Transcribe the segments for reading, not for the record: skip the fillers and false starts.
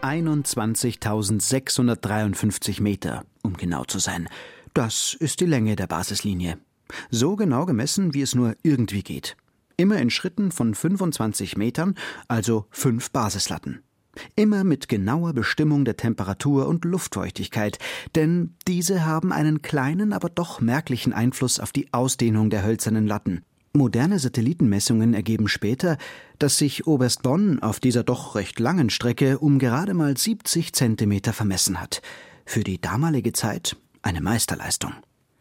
21.653 Meter, um genau zu sein. Das ist die Länge der Basislinie. So genau gemessen, wie es nur irgendwie geht. Immer in Schritten von 25 Metern, also 5 Basislatten. Immer mit genauer Bestimmung der Temperatur und Luftfeuchtigkeit, denn diese haben einen kleinen, aber doch merklichen Einfluss auf die Ausdehnung der hölzernen Latten. Moderne Satellitenmessungen ergeben später, dass sich Oberst Bonn auf dieser doch recht langen Strecke um gerade mal 70 Zentimeter vermessen hat. Für die damalige Zeit eine Meisterleistung.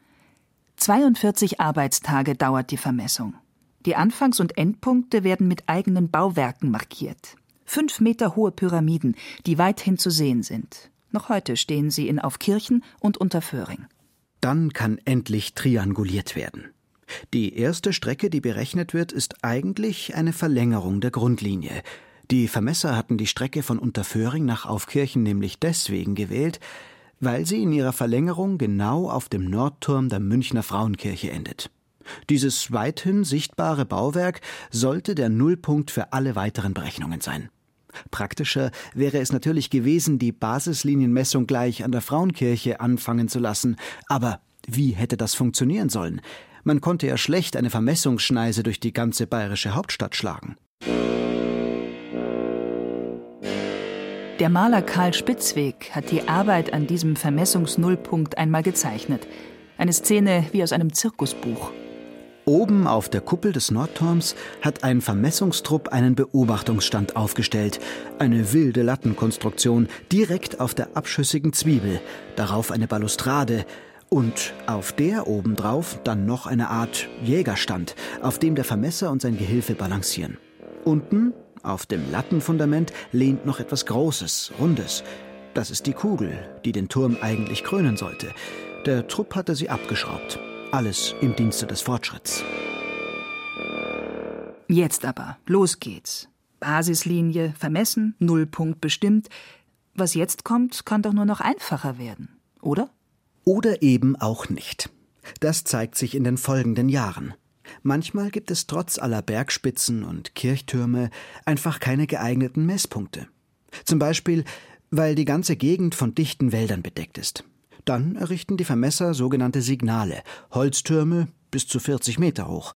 42 Arbeitstage dauert die Vermessung. Die Anfangs- und Endpunkte werden mit eigenen Bauwerken markiert. 5 Meter hohe Pyramiden, die weithin zu sehen sind. Noch heute stehen sie in Aufkirchen und Unterföhring. Dann kann endlich trianguliert werden. Die erste Strecke, die berechnet wird, ist eigentlich eine Verlängerung der Grundlinie. Die Vermesser hatten die Strecke von Unterföhring nach Aufkirchen nämlich deswegen gewählt, weil sie in ihrer Verlängerung genau auf dem Nordturm der Münchner Frauenkirche endet. Dieses weithin sichtbare Bauwerk sollte der Nullpunkt für alle weiteren Berechnungen sein. Praktischer wäre es natürlich gewesen, die Basislinienmessung gleich an der Frauenkirche anfangen zu lassen. Aber wie hätte das funktionieren sollen? Man konnte ja schlecht eine Vermessungsschneise durch die ganze bayerische Hauptstadt schlagen. Der Maler Karl Spitzweg hat die Arbeit an diesem Vermessungsnullpunkt einmal gezeichnet. Eine Szene wie aus einem Zirkusbuch. Oben auf der Kuppel des Nordturms hat ein Vermessungstrupp einen Beobachtungsstand aufgestellt. Eine wilde Lattenkonstruktion direkt auf der abschüssigen Zwiebel. Darauf eine Balustrade. Und auf der obendrauf dann noch eine Art Jägerstand, auf dem der Vermesser und sein Gehilfe balancieren. Unten, auf dem Lattenfundament, lehnt noch etwas Großes, Rundes. Das ist die Kugel, die den Turm eigentlich krönen sollte. Der Trupp hatte sie abgeschraubt. Alles im Dienste des Fortschritts. Jetzt aber, los geht's. Basislinie vermessen, Nullpunkt bestimmt. Was jetzt kommt, kann doch nur noch einfacher werden, oder? Oder eben auch nicht. Das zeigt sich in den folgenden Jahren. Manchmal gibt es trotz aller Bergspitzen und Kirchtürme einfach keine geeigneten Messpunkte. Zum Beispiel, weil die ganze Gegend von dichten Wäldern bedeckt ist. Dann errichten die Vermesser sogenannte Signale, Holztürme bis zu 40 Meter hoch.